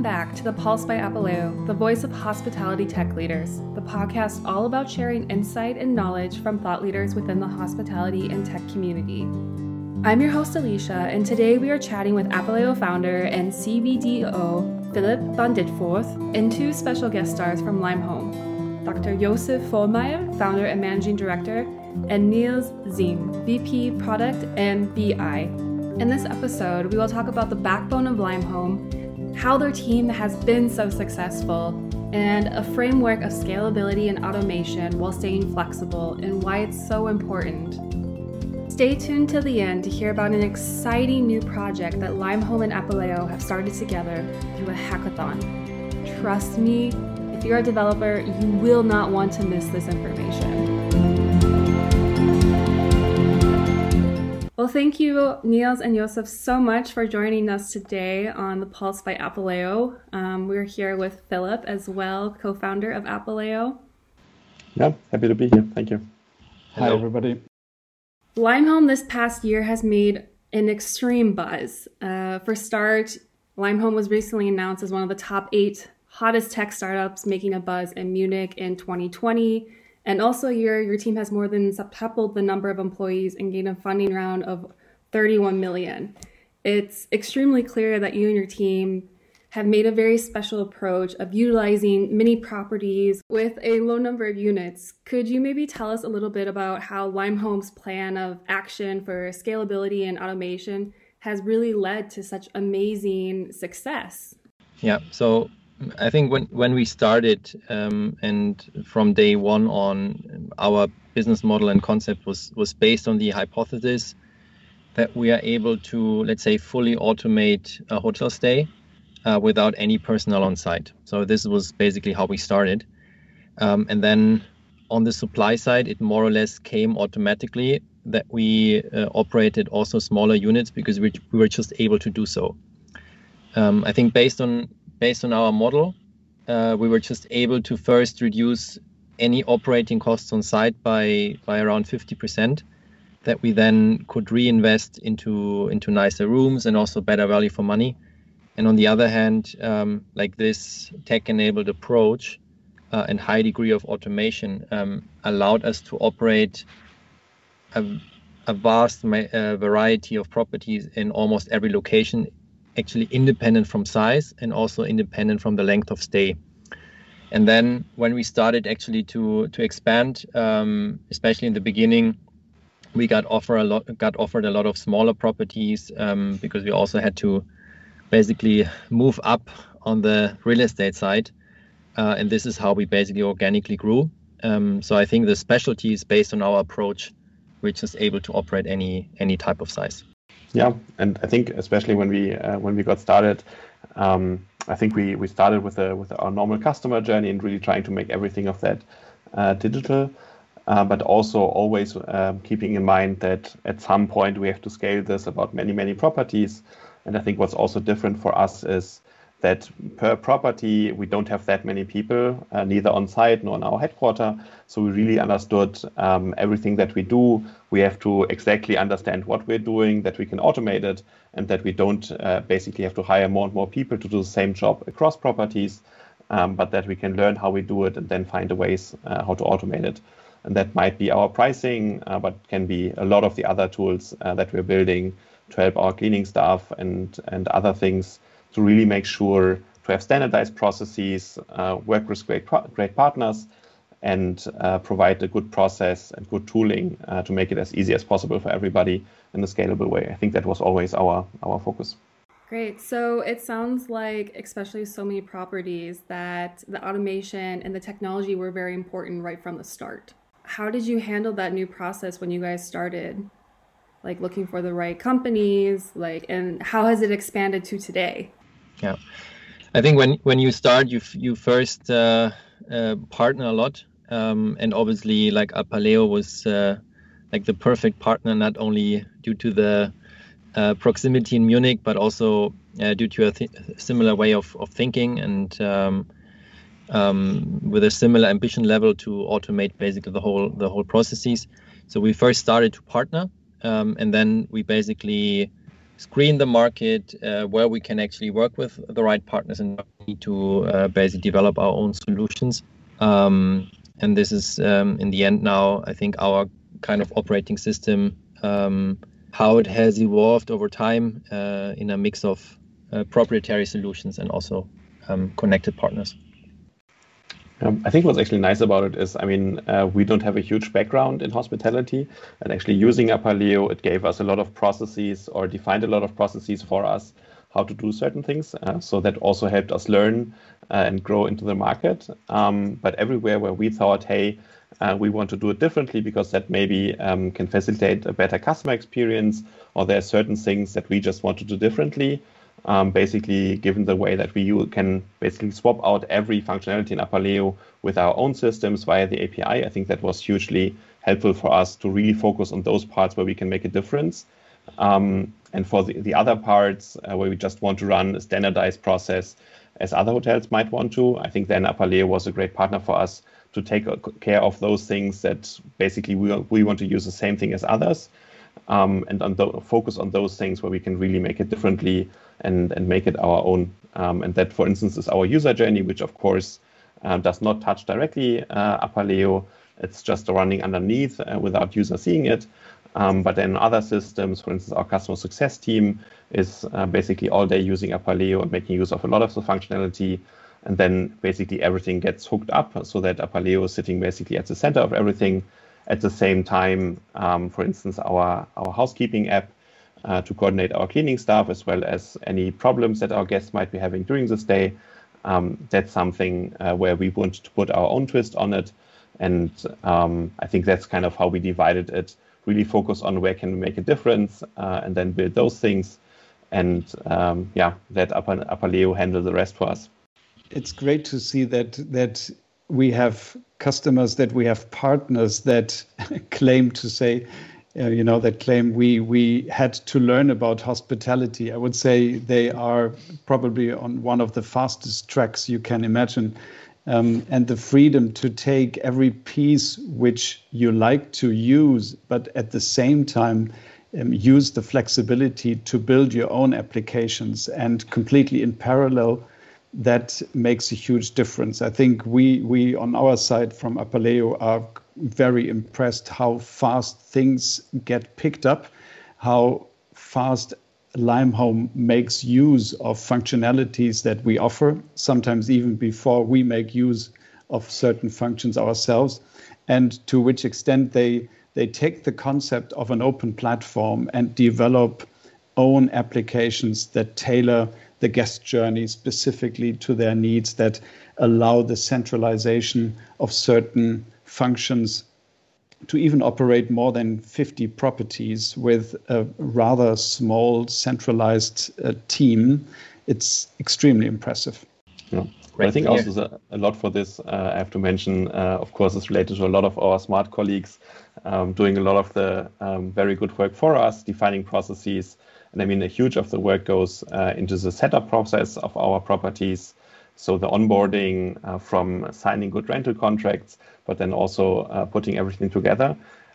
Welcome back to the Pulse by Apaleo, the voice of hospitality tech leaders, the podcast all about sharing insight and knowledge from thought leaders within the hospitality and tech community. I'm your host Alicia, and today we are chatting with Apaleo founder and CBDO Philip van Ditvoort and two special guest stars from Limehome, Dr. Josef Vollmeier, founder and managing director, and Niels Ziem, VP Product and BI. In this episode, we will talk about the backbone of Limehome, how their team has been so successful, and a framework of scalability and automation while staying flexible and why it's so important. Stay tuned till the end to hear about an exciting new project that Limehome and Apaleo have started together through a hackathon. Trust me, if you're a developer, you will not want to miss this information. Well, thank you, Niels and Josef, so much for joining us today on the Pulse by Apaleo. We're here with Philip as well, co-founder of Apaleo. Yeah, happy to be here. Thank you. Hi, everybody. Limehome this past year has made an extreme buzz. For start, Limehome was recently announced as one of the top 8 hottest tech startups making a buzz in Munich in 2020. And also your team has more than septupled the number of employees and gained a funding round of 31 million. It's extremely clear that you and your team have made a very special approach of utilizing mini properties with a low number of units. Could you maybe tell us a little bit about how Limehome's plan of action for scalability and automation has really led to such amazing success? Yeah, so I think when we started and from day one on, our business model and concept was based on the hypothesis that we are able to, let's say, fully automate a hotel stay without any personnel on site. So this was basically how we started. And then on the supply side, it more or less came automatically that we operated also smaller units because we were just able to do so. I think based on our model, we were just able to first reduce any operating costs on site by around 50%, that we then could reinvest into nicer rooms and also better value for money. And on the other hand, like this tech-enabled approach and high degree of automation allowed us to operate a vast variety of properties in almost every location, actually independent from size and also independent from the length of stay. And then when we started actually to expand, especially in the beginning, we got offered a lot of smaller properties because we also had to basically move up on the real estate side. And this is how we basically organically grew. So I think the specialty is based on our approach, which is able to operate any type of size. Yeah, and I think especially when we got started, I think we started with our normal customer journey and really trying to make everything of that digital, but also always keeping in mind that at some point we have to scale this about many properties. And I think what's also different for us is that per property, we don't have that many people, neither on site nor in our headquarters. So we really understood everything that we do. We have to exactly understand what we're doing, that we can automate it, and that we don't basically have to hire more and more people to do the same job across properties, but that we can learn how we do it and then find the ways how to automate it. And that might be our pricing, but can be a lot of the other tools that we're building to help our cleaning staff and other things, to really make sure to have standardized processes, work with great partners, and provide a good process and good tooling to make it as easy as possible for everybody in a scalable way. I think that was always our focus. Great. So it sounds like, especially so many properties, that the automation and the technology were very important right from the start. How did you handle that new process when you guys started? Like looking for the right companies, and how has it expanded to today? Yeah, I think when you start, you first partner a lot, and obviously like Apaleo was like the perfect partner, not only due to the proximity in Munich, but also due to a similar way of thinking and with a similar ambition level to automate basically the whole processes. So we first started to partner, and then we basically screen the market where we can actually work with the right partners and need to basically develop our own solutions. And this is, in the end now, I think our kind of operating system, how it has evolved over time in a mix of proprietary solutions and also connected partners. I think what's actually nice about it is, we don't have a huge background in hospitality, and actually using Apaleo, it gave us a lot of processes or defined a lot of processes for us how to do certain things. So that also helped us learn and grow into the market. But everywhere where we thought, hey, we want to do it differently because that maybe can facilitate a better customer experience, or there are certain things that we just want to do differently. Basically, given the way that we can basically swap out every functionality in Apaleo with our own systems via the API, I think that was hugely helpful for us to really focus on those parts where we can make a difference. And for the other parts where we just want to run a standardized process as other hotels might want to, I think then Apaleo was a great partner for us to take care of those things that basically we want to use the same thing as others, and focus on those things where we can really make it differently and make it our own. And that, for instance, is our user journey, which of course does not touch directly Apaleo. It's just running underneath without user seeing it. But then other systems, for instance, our customer success team is basically all day using Apaleo and making use of a lot of the functionality. And then basically everything gets hooked up so that Apaleo is sitting basically at the center of everything. At the same time, for instance, our housekeeping app to coordinate our cleaning staff, as well as any problems that our guests might be having during the stay. That's something where we want to put our own twist on it. And I think that's kind of how we divided it. Really focus on where can we make a difference, and then build those things, and let Apaleo handle the rest for us. It's great to see that we have customers, that we have partners that claim to say, that claim we had to learn about hospitality. I would say they are probably on one of the fastest tracks you can imagine. And the freedom to take every piece which you like to use, but at the same time use the flexibility to build your own applications and completely in parallel, that makes a huge difference. I think we on our side from Apaleo are very impressed how fast things get picked up, how fast Limehome makes use of functionalities that we offer, sometimes even before we make use of certain functions ourselves, and to which extent they take the concept of an open platform and develop own applications that tailor the guest journey specifically to their needs, that allow the centralization of certain functions to even operate more than 50 properties with a rather small centralized team. It's extremely impressive. Yeah. I think also a lot for this, I have to mention, of course, is related to a lot of our smart colleagues doing a lot of the very good work for us, defining processes. And a huge of the work goes into the setup process of our properties. So the onboarding from signing good rental contracts, but then also putting everything together.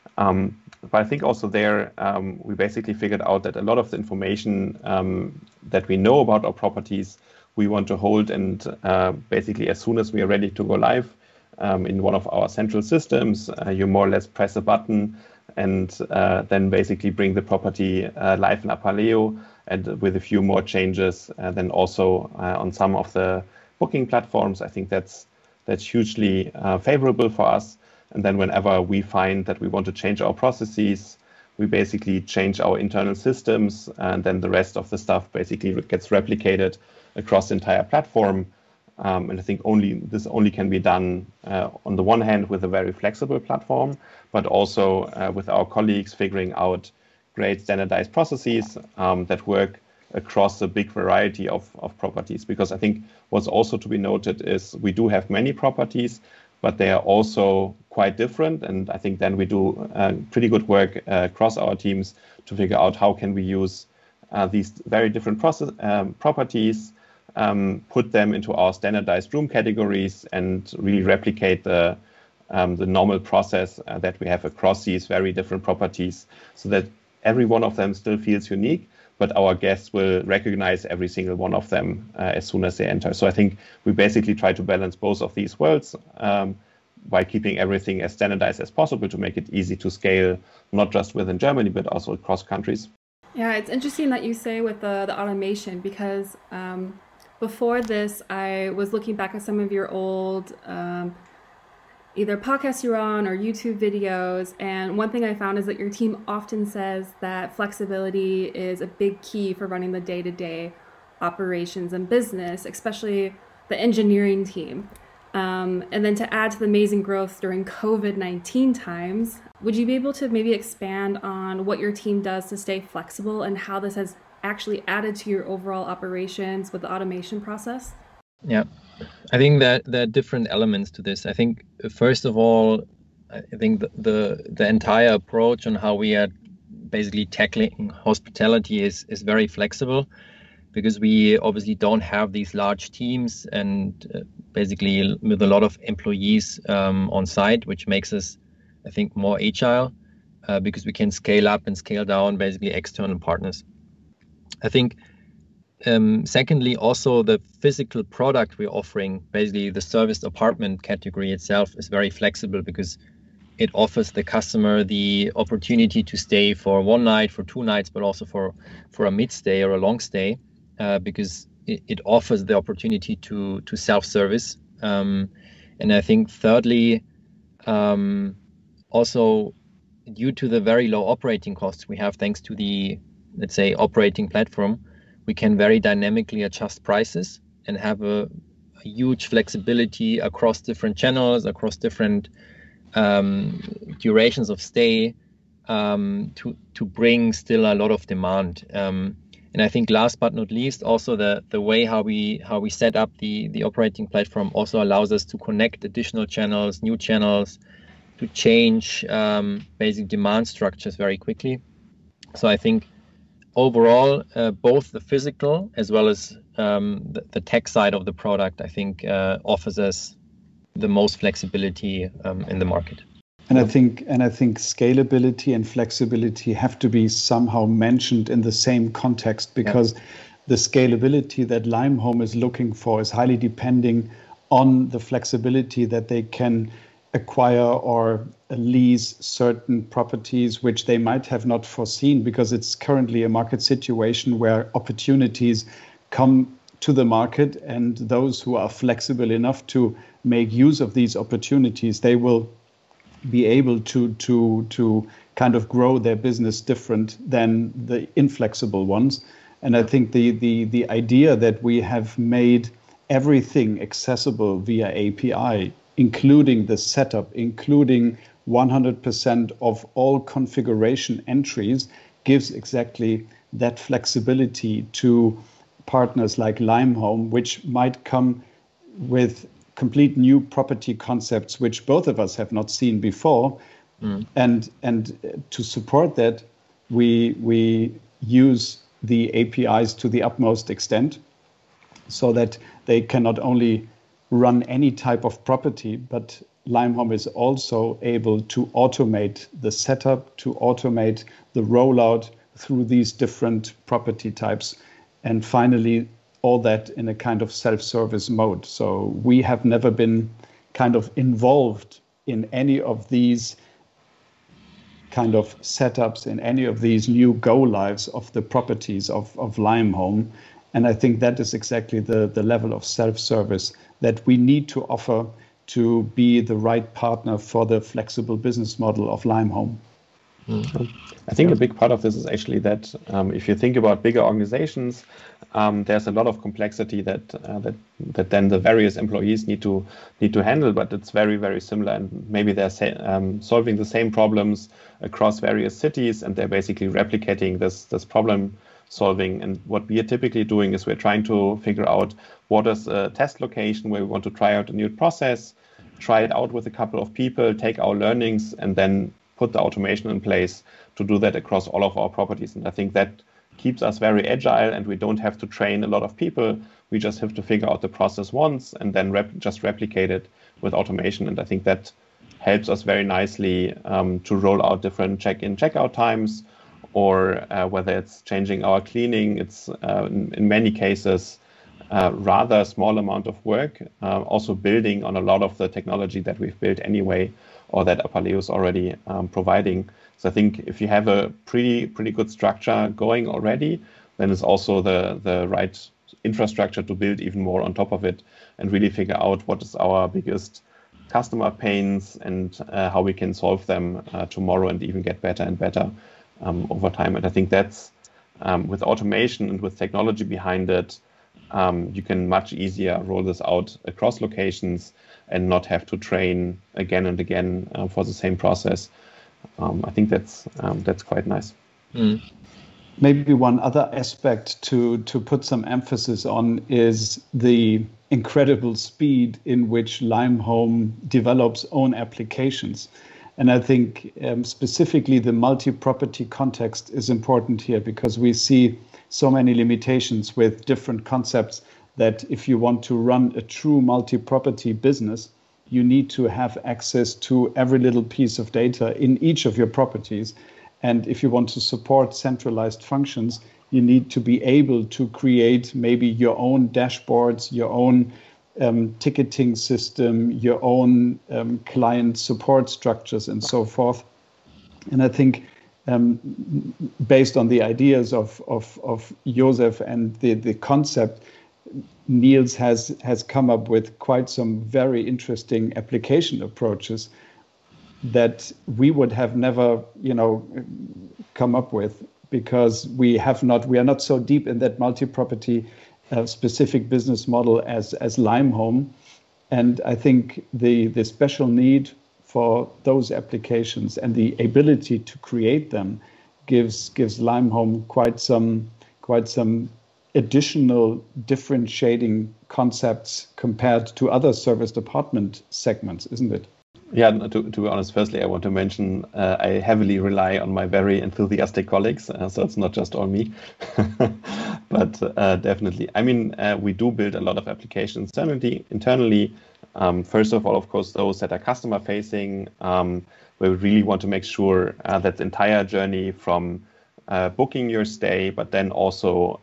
But I think also there, we basically figured out that a lot of the information that we know about our properties, we want to hold, and basically as soon as we are ready to go live in one of our central systems, you more or less press a button and then basically bring the property live in Apaleo, and with a few more changes, then also on some of the booking platforms. I think that's hugely favorable for us. And then whenever we find that we want to change our processes, we basically change our internal systems, and then the rest of the stuff basically gets replicated across the entire platform. And I think this only can be done on the one hand with a very flexible platform, but also with our colleagues figuring out great standardized processes that work across a big variety of properties. Because I think what's also to be noted is we do have many properties, but they are also quite different. And I think then we do pretty good work across our teams to figure out how can we use these very different properties, put them into our standardized room categories, and really replicate the normal process that we have across these very different properties, so that every one of them still feels unique, but our guests will recognize every single one of them as soon as they enter. So I think we basically try to balance both of these worlds by keeping everything as standardized as possible to make it easy to scale, not just within Germany, but also across countries. Yeah, it's interesting that you say with the automation, because before this, I was looking back at some of your old either podcasts you're on or YouTube videos. And one thing I found is that your team often says that flexibility is a big key for running the day-to-day operations and business, especially the engineering team. And then to add to the amazing growth during COVID-19 times, would you be able to maybe expand on what your team does to stay flexible and how this has actually added to your overall operations with the automation process? Yeah, I think that there are different elements to this. I think, first of all, I think the entire approach on how we are basically tackling hospitality is very flexible, because we obviously don't have these large teams and basically with a lot of employees on site, which makes us, I think, more agile because we can scale up and scale down basically external partners. I think secondly, also the physical product we're offering, basically the serviced apartment category itself, is very flexible because it offers the customer the opportunity to stay for one night, for 2 nights, but also for a mid-stay or a long stay, because it offers the opportunity to self-service. And I think thirdly, also due to the very low operating costs we have thanks to the, let's say, operating platform, we can very dynamically adjust prices and have a huge flexibility across different channels, across different durations of stay, to bring still a lot of demand. And I think last but not least, also the way how we set up the operating platform also allows us to connect additional channels, new channels, to change basic demand structures very quickly. So I think overall, both the physical as well as the tech side of the product, I think, offers us the most flexibility in the market. And I think scalability and flexibility have to be somehow mentioned in the same context, because the scalability that Limehome is looking for is highly depending on the flexibility that they can acquire or lease certain properties which they might have not foreseen, because it's currently a market situation where opportunities come to the market, and those who are flexible enough to make use of these opportunities, they will be able to kind of grow their business different than the inflexible ones. And I think the idea that we have made everything accessible via API, including the setup, including 100% of all configuration entries, gives exactly that flexibility to partners like Limehome, which might come with complete new property concepts, which both of us have not seen before. And to support that, we use the APIs to the utmost extent, so that they can not only run any type of property, but Limehome is also able to automate the setup, to automate the rollout through these different property types. And finally, all that in a kind of self-service mode. So we have never been kind of involved in any of these kind of setups, in any of these new go lives of the properties of Limehome. And I think that is exactly the level of self-service that we need to offer to be the right partner for the flexible business model of Limehome. I think a big part of this is actually that if you think about bigger organizations, there's a lot of complexity that then the various employees need to handle, but it's very, very similar, and maybe they're solving the same problems across various cities, and they're basically replicating this problem solving. And what we are typically doing is we're trying to figure out what is a test location where we want to try out a new process, try it out with a couple of people, take our learnings, and then put the automation in place to do that across all of our properties. And I think that keeps us very agile, and we don't have to train a lot of people. We just have to figure out the process once and then just replicate it with automation. And I think that helps us very nicely to roll out different check-in, check-out times, or whether it's changing our cleaning. It's in many cases rather small amount of work, also building on a lot of the technology that we've built anyway, or that Apaleo is already providing. So I think if you have a pretty good structure going already, then it's also the right infrastructure to build even more on top of it and really figure out what is our biggest customer pains and how we can solve them tomorrow and even get better and better over time. And I think that's with automation and with technology behind it, you can much easier roll this out across locations and not have to train again and again for the same process. I think that's quite nice. Mm. Maybe one other aspect to put some emphasis on is the incredible speed in which Limehome develops own applications. And I think specifically the multi-property context is important here, because we see so many limitations with different concepts that if you want to run a true multi-property business, you need to have access to every little piece of data in each of your properties. And if you want to support centralized functions, you need to be able to create maybe your own dashboards, your own ticketing system, your own client support structures, and so forth. And I think based on the ideas of Josef and the concept, Niels has come up with quite some very interesting application approaches that we would have never, come up with, because we are not so deep in that multi-property specific business model as Limehome. And I think the special need for those applications and the ability to create them gives Limehome quite some additional differentiating concepts compared to other service department segments, isn't it? Yeah, to be honest, firstly, I want to mention I heavily rely on my very enthusiastic colleagues, so it's not just all me. But definitely, I mean, we do build a lot of applications internally. First of all, of course, those that are customer facing, where we really want to make sure that the entire journey from booking your stay, but then also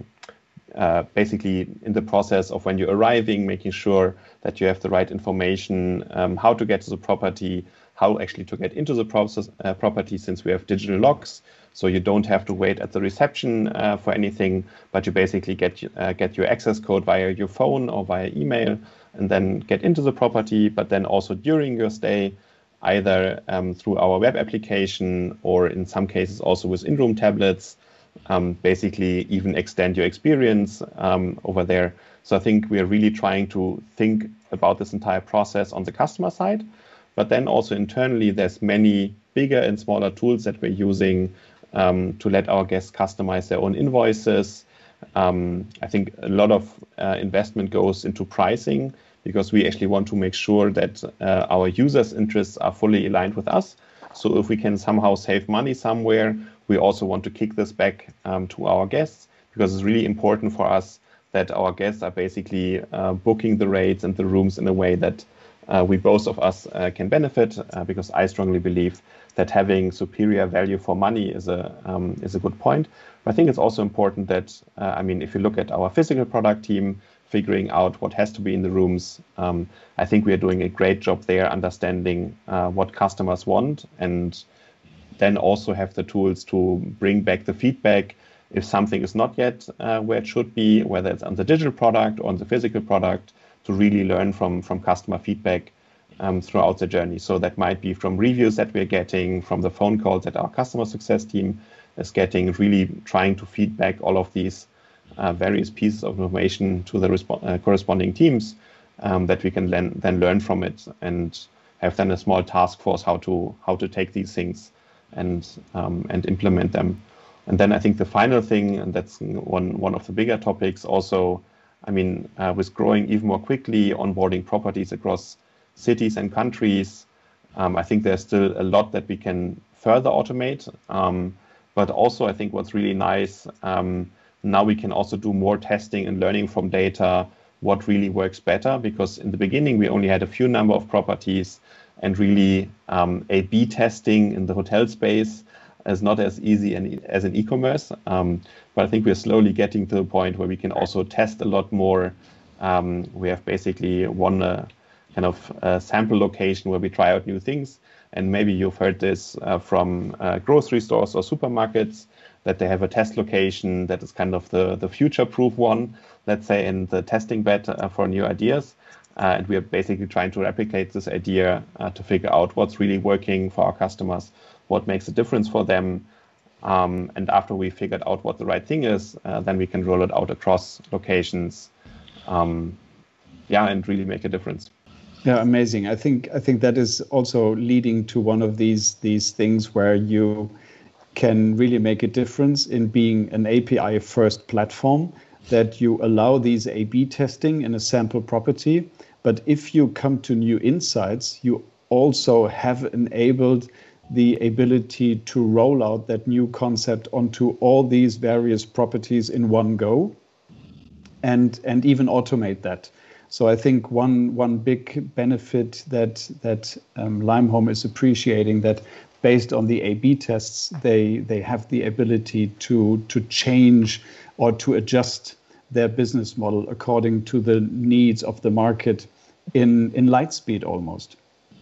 basically in the process of when you're arriving, making sure that you have the right information, how to get to the property, how actually to get into the property, since we have digital locks. So you don't have to wait at the reception for anything, but you basically get your access code via your phone or via email, and then get into the property. But then also during your stay, either through our web application or in some cases also with in-room tablets, basically even extend your experience over there. So I think we are really trying to think about this entire process on the customer side, but then also internally, there's many bigger and smaller tools that we're using to let our guests customize their own invoices. I think a lot of investment goes into pricing, because we actually want to make sure that our users' interests are fully aligned with us. So if we can somehow save money somewhere, we also want to kick this back to our guests, because it's really important for us that our guests are basically booking the rates and the rooms in a way that we both of us can benefit, because I strongly believe that having superior value for money is a good point. But I think it's also important that, if you look at our physical product team, figuring out what has to be in the rooms, I think we are doing a great job there, understanding what customers want, and then also have the tools to bring back the feedback if something is not yet where it should be, whether it's on the digital product or on the physical product, to really learn from customer feedback throughout the journey. So that might be from reviews that we're getting, from the phone calls that our customer success team is getting, really trying to feedback all of these various pieces of information to the corresponding teams, that we can then learn from it and have then a small task force how to take these things and implement them. And then I think the final thing, and that's one of the bigger topics also, with growing even more quickly, onboarding properties across cities and countries, I think there's still a lot that we can further automate. But also I think what's really nice, now we can also do more testing and learning from data, what really works better, because in the beginning we only had a few number of properties, and really A/B testing in the hotel space is not as easy as in e-commerce. But I think we're slowly getting to the point where we can also test a lot more. We have basically one kind of sample location where we try out new things. And maybe you've heard this from grocery stores or supermarkets, that they have a test location that is kind of the future-proof one, let's say, in the testing bed for new ideas. And we are basically trying to replicate this idea to figure out what's really working for our customers, what makes a difference for them. And after we figured out what the right thing is, then we can roll it out across locations, and really make a difference. Yeah, amazing. I think that is also leading to one of these things where you can really make a difference in being an API first platform, that you allow these A/B testing in a sample property. But if you come to new insights, you also have enabled the ability to roll out that new concept onto all these various properties in one go, and even automate that. So I think one big benefit that Limehome is appreciating, that based on the A/B tests, they have the ability to change or to adjust their business model according to the needs of the market in light speed almost.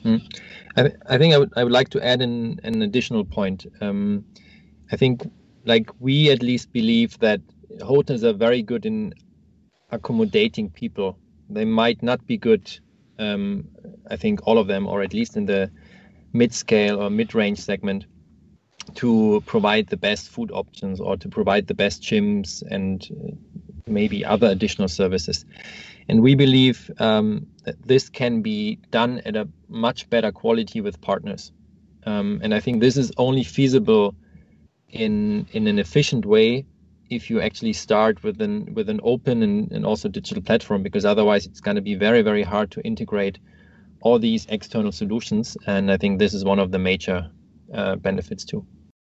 I think I would like to add an additional point. I think, like, we at least believe that hotels are very good in accommodating people. They might not be good, I think all of them, or at least in the mid-scale or mid-range segment, to provide the best food options or to provide the best gyms and maybe other additional services. And we believe that this can be done at a much better quality with partners. And I think this is only feasible in an efficient way if you actually start with an open and also digital platform, because otherwise it's going to be very, very hard to integrate all these external solutions. And I think this is one of the major benefits too.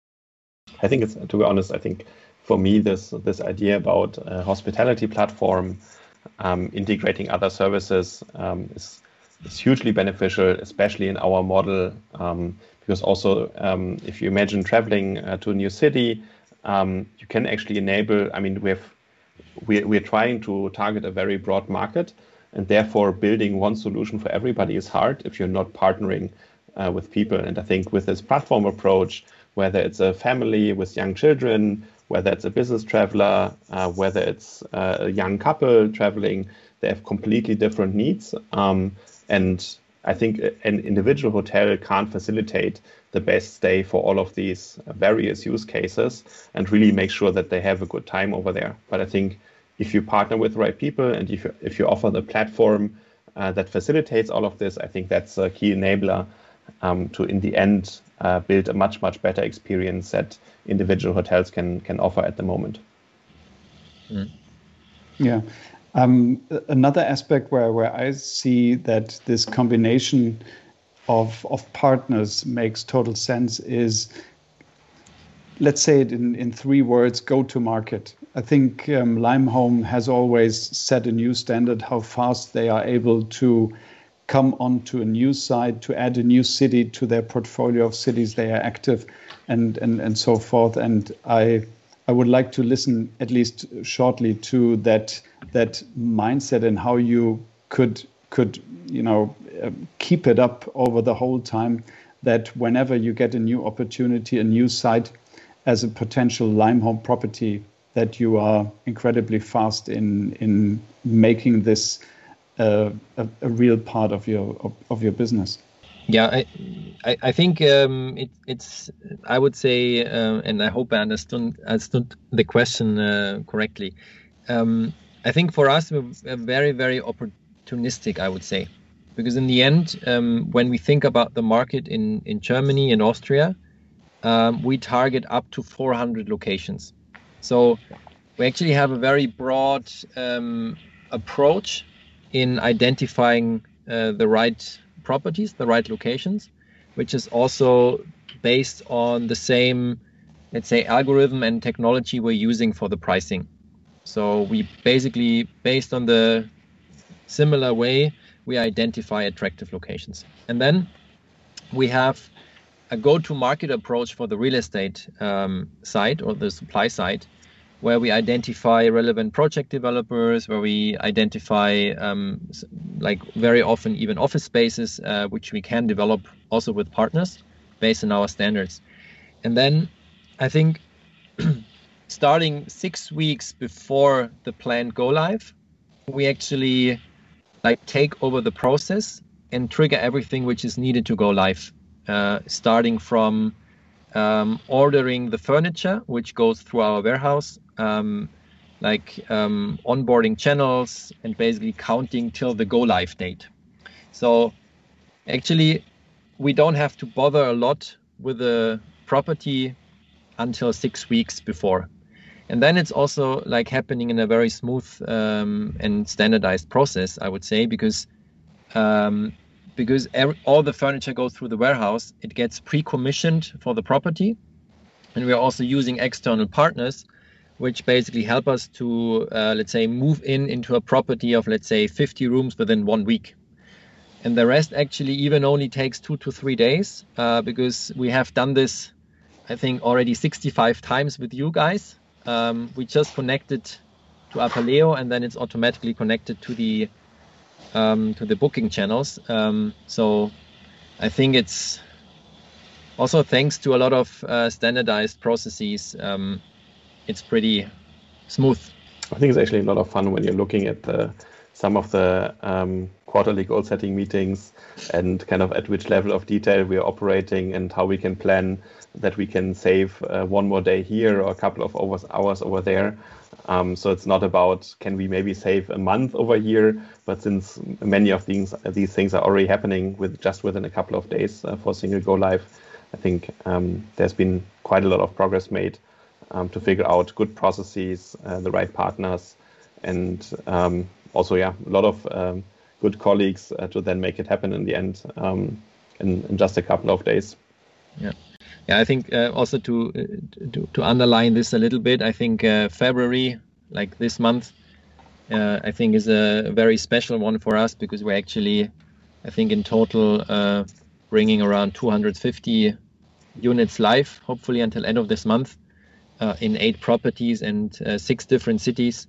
I think it's, to be honest, I think for me, this idea about a hospitality platform integrating other services is hugely beneficial, especially in our model, because also if you imagine traveling to a new city, you can actually enable, I mean, we're trying to target a very broad market, and therefore building one solution for everybody is hard if you're not partnering with people. And I think with this platform approach, whether it's a family with young children, whether it's a business traveler, whether it's a young couple traveling, they have completely different needs. And I think an individual hotel can't facilitate the best stay for all of these various use cases and really make sure that they have a good time over there. But I think if you partner with the right people and if you offer the platform that facilitates all of this, I think that's a key enabler to, in the end, build a much, much better experience that individual hotels can offer at the moment. Yeah. Another aspect where I see that this combination of partners makes total sense is, let's say it in 3 words, go to market. I think Limehome has always set a new standard how fast they are able to come onto a new site, to add a new city to their portfolio of cities they are active, and so forth. And I would like to listen at least shortly to that mindset and how you could keep it up over the whole time, that whenever you get a new opportunity, a new site as a potential Limehome property, that you are incredibly fast in making this a real part of your business. Yeah, I think it's I would say, and I hope I understood the question correctly. I think for us, we're very, very opportunistic, I would say, because in the end, when we think about the market in Germany and Austria, we target up to 400 locations. So we actually have a very broad approach in identifying the right properties, the right locations, which is also based on the same, let's say, algorithm and technology we're using for the pricing. So we basically, based on the similar way, we identify attractive locations. And then we have a go-to-market approach for the real estate side or the supply side, where we identify relevant project developers, where we identify like very often even office spaces, which we can develop also with partners based on our standards. And then I think starting 6 weeks before the planned go live, we actually like take over the process and trigger everything which is needed to go live, starting from ordering the furniture, which goes through our warehouse, onboarding channels, and basically counting till the go live date. So actually, we don't have to bother a lot with the property until 6 weeks before. And then it's also like happening in a very smooth and standardized process, I would say, because all the furniture goes through the warehouse, it gets pre-commissioned for the property. And we're also using external partners, which basically help us to, let's say, move into a property of, let's say, 50 rooms within 1 week. And the rest actually even only takes 2 to 3 days, because we have done this, I think, already 65 times with you guys. We just connected to Apaleo, and then it's automatically connected to the booking channels. So I think it's also thanks to a lot of standardized processes. It's pretty smooth. I think it's actually a lot of fun when you're looking at some of the quarterly goal setting meetings and kind of at which level of detail we are operating and how we can plan that we can save one more day here or a couple of hours over there. So it's not about can we maybe save a month over here, but since many of these things are already happening within a couple of days for single go live, I think there's been quite a lot of progress made to figure out good processes, the right partners, and also a lot of good colleagues to then make it happen in the end in just a couple of days. Yeah, I think also to underline this a little bit, I think February, like this month, I think is a very special one for us because we're actually, I think in total, bringing around 250 units live, hopefully until end of this month, in 8 properties and 6 different cities,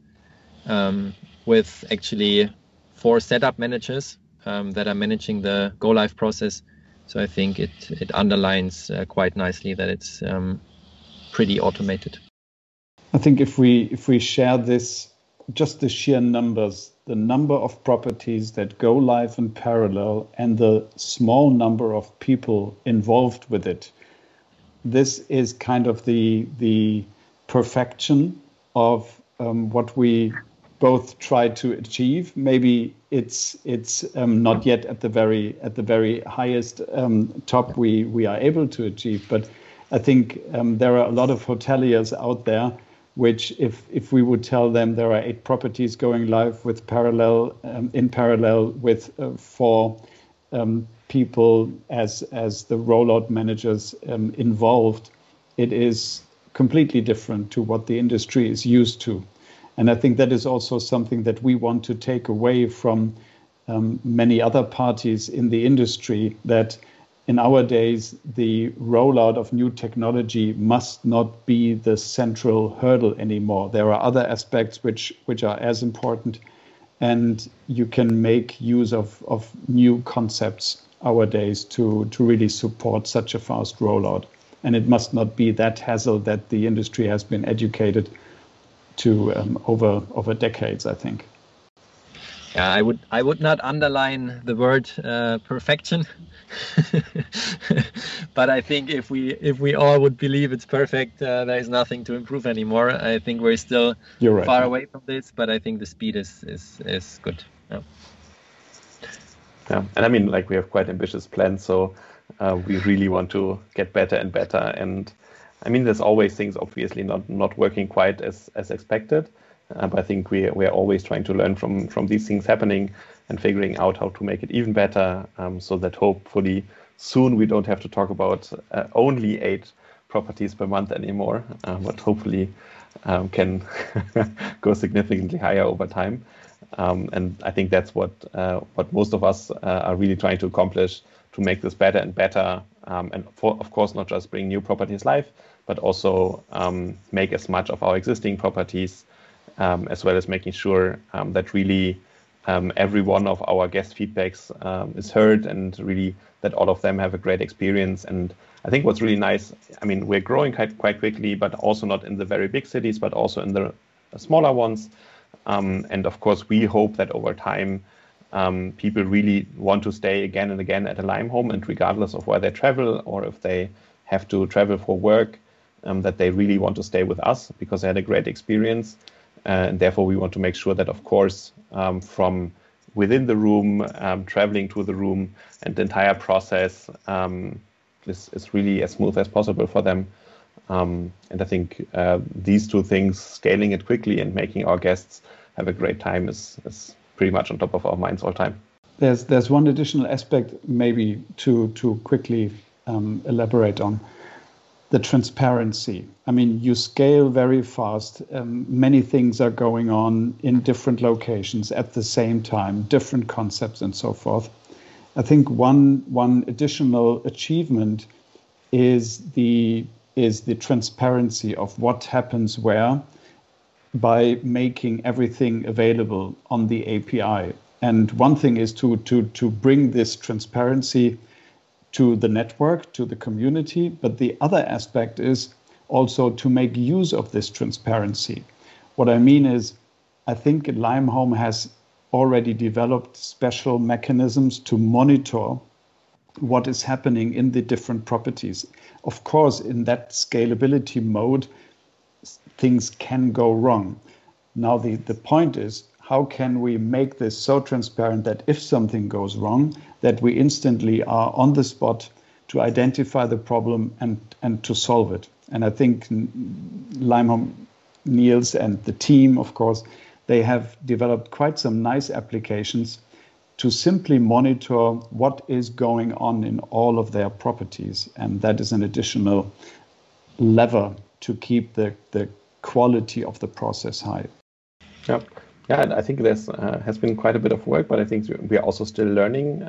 with actually 4 setup managers that are managing the go live process. So I think it underlines quite nicely that it's pretty automated. I think if we share this, just the sheer numbers, the number of properties that go live in parallel and the small number of people involved with it, this is kind of the perfection of what we both try to achieve. Maybe it's not yet at the very highest top we are able to achieve, but I think there are a lot of hoteliers out there which if we would tell them there are 8 properties going live with in parallel with 4 people as the rollout managers involved, it is completely different to what the industry is used to. And I think that is also something that we want to take away from many other parties in the industry, that in our days, the rollout of new technology must not be the central hurdle anymore. There are other aspects which are as important, and you can make use of new concepts nowadays to really support such a fast rollout. And it must not be that hassle that the industry has been educated to over decades, I think. Yeah, I would not underline the word perfection, but I think if we all would believe it's perfect, there is nothing to improve anymore. I think we're still far away from this, but I think the speed is good. Yeah, and I mean, like we have quite ambitious plans, so we really want to get better and better. And I mean, there's always things obviously not working quite as expected. But I think we are always trying to learn from these things happening and figuring out how to make it even better, so that hopefully soon we don't have to talk about only 8 properties per month anymore, but hopefully can go significantly higher over time. And I think that's what most of us are really trying to accomplish, to make this better and better, and of course not just bring new properties live, but also make as much of our existing properties, as well as making sure that really every one of our guest feedbacks is heard, and really that all of them have a great experience. And I think what's really nice, I mean, we're growing quite quickly, but also not in the very big cities, but also in the smaller ones. And of course, we hope that over time, people really want to stay again and again at a Lime home, and regardless of where they travel or if they have to travel for work, that they really want to stay with us because they had a great experience. And therefore, we want to make sure that, of course, from within the room, traveling to the room, and the entire process is really as smooth as possible for them. And I think these two things, scaling it quickly and making our guests have a great time, is pretty much on top of our minds all the time. There's one additional aspect maybe to quickly elaborate on. The transparency. I mean, you scale very fast. Many things are going on in different locations at the same time, different concepts and so forth. I think one additional achievement is the transparency of what happens where by making everything available on the API. And one thing is to bring this transparency to the network, to the community, but the other aspect is also to make use of this transparency. What I mean is, I think Lime Home has already developed special mechanisms to monitor what is happening in the different properties. Of course, in that scalability mode, things can go wrong. Now, the point is, how can we make this so transparent that if something goes wrong, that we instantly are on the spot to identify the problem and to solve it? And I think Lime Home, Niels and the team, of course, they have developed quite some nice applications to simply monitor what is going on in all of their properties. And that is an additional lever to keep the quality of the process high. Yep. Yeah, I think there's has been quite a bit of work, but I think we are also still learning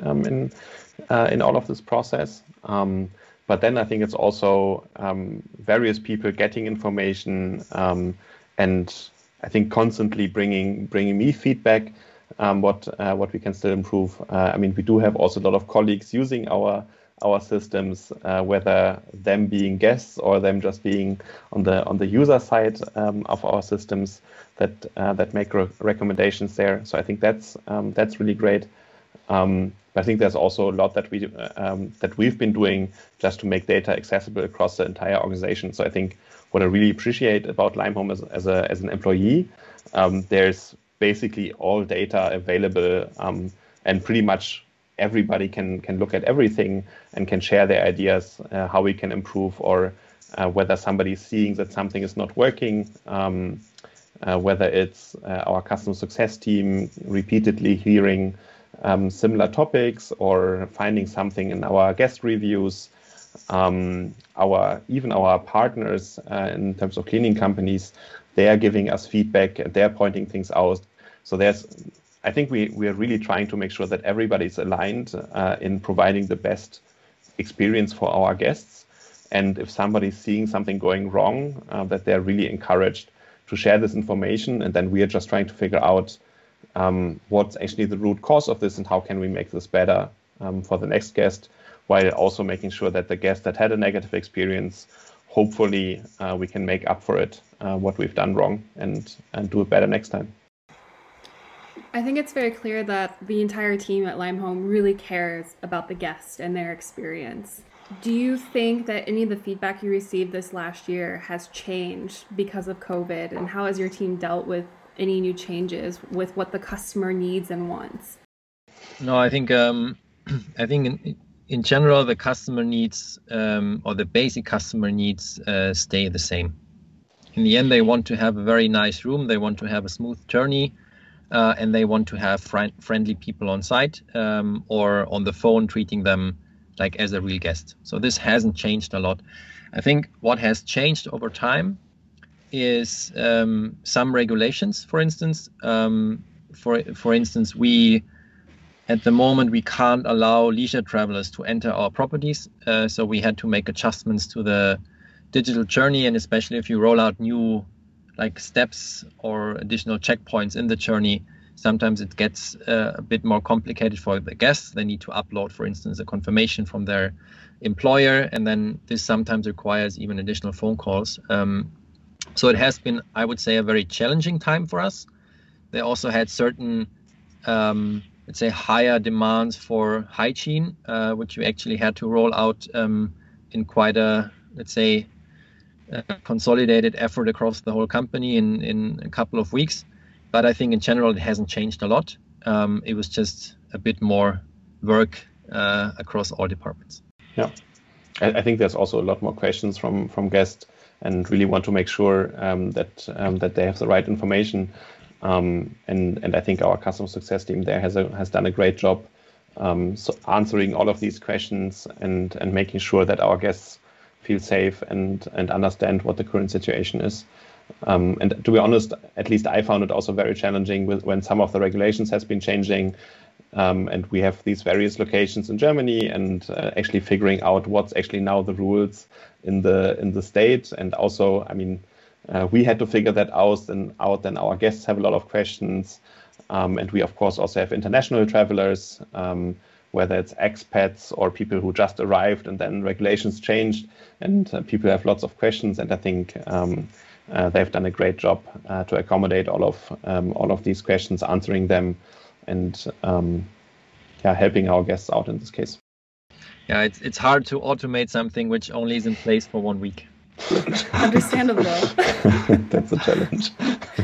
in all of this process. But then I think it's also various people getting information, and I think constantly bringing me feedback, what we can still improve. I mean, we do have also a lot of colleagues using our systems, whether them being guests or them just being on the user side of our systems, that make recommendations there. So I think that's really great. But I think there's also a lot that we've been doing just to make data accessible across the entire organization. So I think what I really appreciate about Lime Home as an employee, there's basically all data available, and pretty much everybody can look at everything and can share their ideas, how we can improve, or whether somebody's seeing that something is not working, whether it's our customer success team repeatedly hearing similar topics or finding something in our guest reviews, even our partners in terms of cleaning companies, they are giving us feedback and they're pointing things out. So I think we are really trying to make sure that everybody's aligned in providing the best experience for our guests. And if somebody's seeing something going wrong, that they're really encouraged to share this information. And then we are just trying to figure out what's actually the root cause of this and how can we make this better for the next guest, while also making sure that the guest that had a negative experience, hopefully we can make up for it, what we've done wrong, and do it better next time. I think it's very clear that the entire team at Lime Home really cares about the guest and their experience. Do you think that any of the feedback you received this last year has changed because of COVID? And how has your team dealt with any new changes with what the customer needs and wants? No, I think in general, the customer needs or the basic customer needs stay the same. In the end, they want to have a very nice room. They want to have a smooth journey. And they want to have friendly people on site or on the phone treating them like as a real guest. So this hasn't changed a lot. I think what has changed over time is some regulations. For instance, we at the moment, we can't allow leisure travelers to enter our properties. So we had to make adjustments to the digital journey. And especially if you roll out new steps or additional checkpoints in the journey, sometimes it gets a bit more complicated for the guests. They need to upload, for instance, a confirmation from their employer. And then this sometimes requires even additional phone calls. So it has been, I would say, a very challenging time for us. They also had certain, let's say, higher demands for hygiene, which we actually had to roll out in quite a, let's say, consolidated effort across the whole company in a couple of weeks. But I think in general, it hasn't changed a lot. It was just a bit more work across all departments. Yeah, I think there's also a lot more questions from guests and really want to make sure that they have the right information. And I think our customer success team there has done a great job so answering all of these questions and making sure that our guests feel safe and understand what the current situation is. And to be honest, at least I found it also very challenging when some of the regulations has been changing, and we have these various locations in Germany, and actually figuring out what's actually now the rules in the state. And also, I mean, we had to figure that out. Then our guests have a lot of questions, and we of course also have international travelers, whether it's expats or people who just arrived and then regulations changed, and people have lots of questions. And I think they've done a great job to accommodate all of these questions, answering them, and helping our guests out in this case. Yeah, it's hard to automate something which only is in place for 1 week. Understandable. That's a challenge.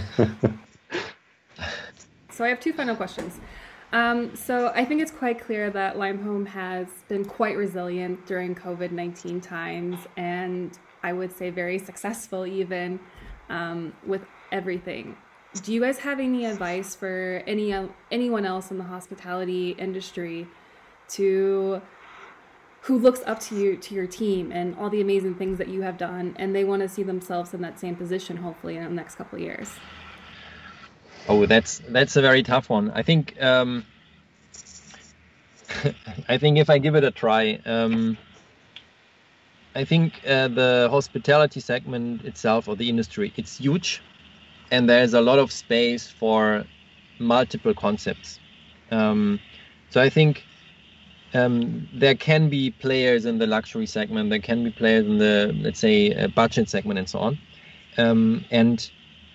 So I have two final questions. So I think it's quite clear that Limehome has been quite resilient during COVID-19 times, and I would say very successful even with everything. Do you guys have any advice for anyone else in the hospitality industry who looks up to your team and all the amazing things that you have done, and they want to see themselves in that same position, hopefully, in the next couple of years? Oh, that's a very tough one. I think if I give it a try, I think the hospitality segment itself, or the industry, it's huge, and there's a lot of space for multiple concepts. So I think there can be players in the luxury segment, there can be players in the, let's say, budget segment and so on. And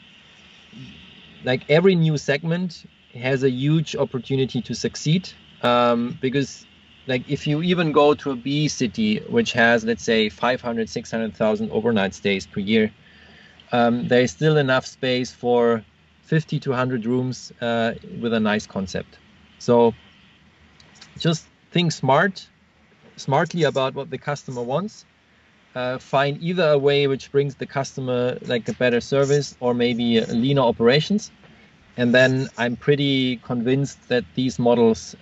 like every new segment has a huge opportunity to succeed, because like if you even go to a B city, which has, let's say, 500, 600,000 overnight stays per year, there is still enough space for 50 to 100 rooms with a nice concept. So just think smartly about what the customer wants. Find either a way which brings the customer like a better service or maybe leaner operations. And then I'm pretty convinced that these models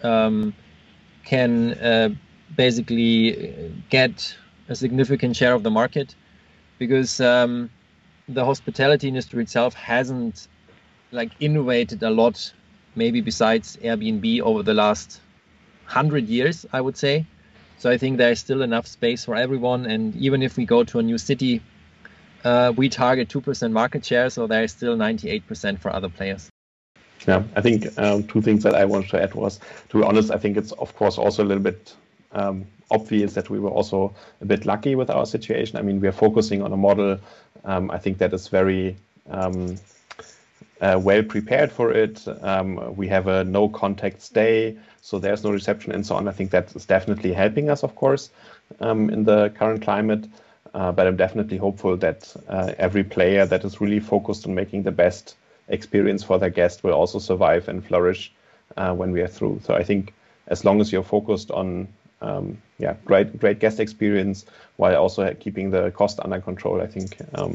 can basically get a significant share of the market, because the hospitality industry itself hasn't like innovated a lot, maybe besides Airbnb over the last 100 years, I would say. So I think there's still enough space for everyone. And even if we go to a new city, we target 2% market share. So there is still 98% for other players. Yeah, I think two things that I wanted to add was, to be honest, I think it's of course also a little bit obvious that we were also a bit lucky with our situation. I mean, we are focusing on a model, I think that is very well prepared for it. We have a no contact stay, so there's no reception and so on. I think that is definitely helping us, of course, in the current climate. But I'm definitely hopeful that every player that is really focused on making the best experience for their guest will also survive and flourish when we are through. So I think as long as you're focused on great guest experience while also keeping the cost under control, I think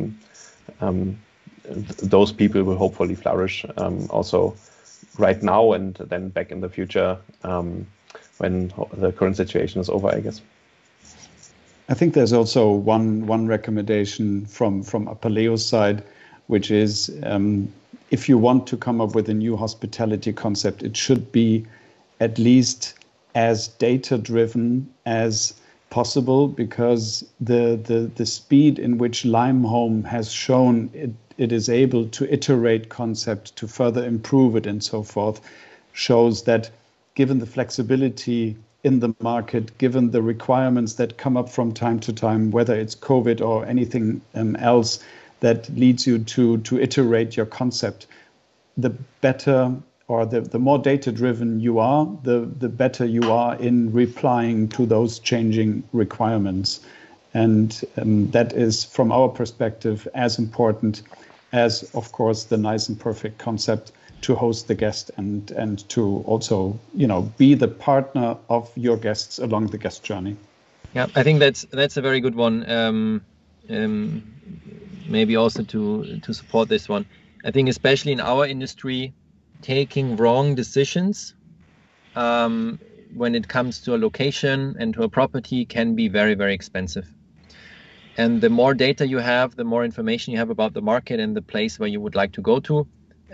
those people will hopefully flourish also right now and then back in the future when the current situation is over, I guess. I think there's also one recommendation from Apaleo's side, which is if you want to come up with a new hospitality concept, it should be at least as data-driven as possible, because the speed in which Limehome has shown it is able to iterate concept, to further improve it and so forth, shows that given the flexibility in the market, given the requirements that come up from time to time, whether it's COVID or anything else that leads you to iterate your concept, the better or the more data-driven you are, the better you are in replying to those changing requirements. And that is, from our perspective, as important as, of course, the nice and perfect concept to host the guest and to also, be the partner of your guests along the guest journey. Yeah, I think that's a very good one. Maybe also to support this one. I think especially in our industry, taking wrong decisions when it comes to a location and to a property can be very, very expensive. And the more data you have, the more information you have about the market and the place where you would like to go to,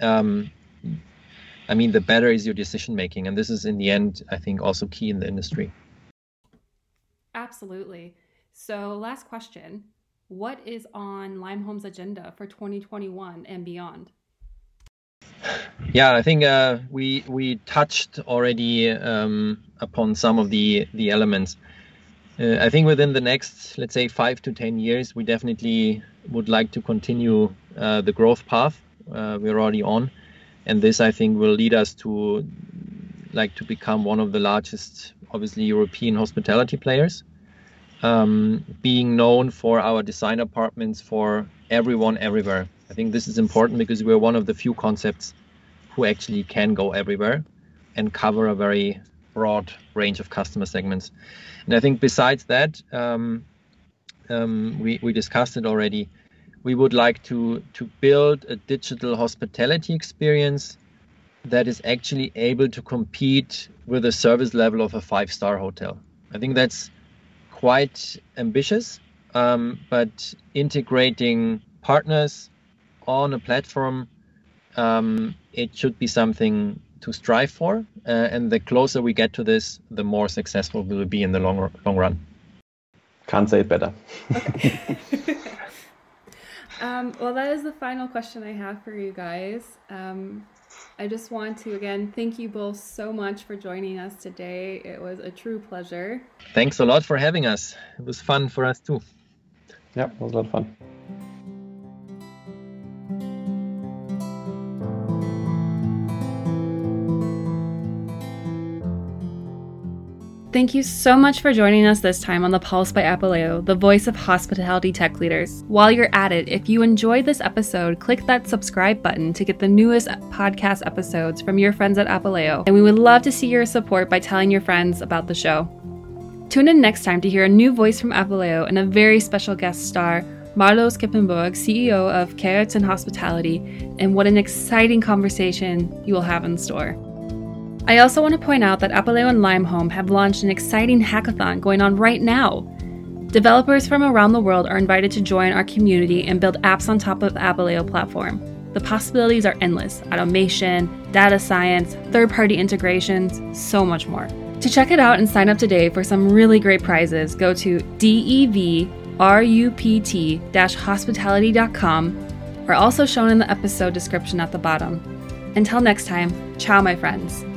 the better is your decision making. And this is, in the end, I think, also key in the industry. Absolutely. So last question. What is on Limehome's agenda for 2021 and beyond? Yeah, I think we touched already upon some of the elements. I think within the next, let's say, 5 to 10 years, we definitely would like to continue the growth path we're already on. And this, I think, will lead us to become one of the largest, obviously, European hospitality players. Being known for our design apartments for everyone, everywhere. I think this is important because we're one of the few concepts who actually can go everywhere and cover a very broad range of customer segments. And I think besides that, we discussed it already, we would like to build a digital hospitality experience that is actually able to compete with the service level of a 5-star hotel. I think that's quite ambitious, but integrating partners on a platform, it should be something to strive for. And the closer we get to this, the more successful we will be in the long run. Can't say it better. Okay. Well, that is the final question I have for you guys. I just want to, again, thank you both so much for joining us today. It was a true pleasure. Thanks a lot for having us. It was fun for us too. Yeah, it was a lot of fun. Thank you so much for joining us this time on The Pulse by Apaleo, the voice of hospitality tech leaders. While you're at it, if you enjoyed this episode, click that subscribe button to get the newest podcast episodes from your friends at Apaleo. And we would love to see your support by telling your friends about the show. Tune in next time to hear a new voice from Apaleo and a very special guest star, Marlo Skippenborg, CEO of Carrots and Hospitality, and what an exciting conversation you will have in store. I also want to point out that Apaleo and Limehome have launched an exciting hackathon going on right now. Developers from around the world are invited to join our community and build apps on top of the Apaleo platform. The possibilities are endless: automation, data science, third-party integrations, so much more. To check it out and sign up today for some really great prizes, go to devrupt-hospitality.com, or also shown in the episode description at the bottom. Until next time, ciao, my friends.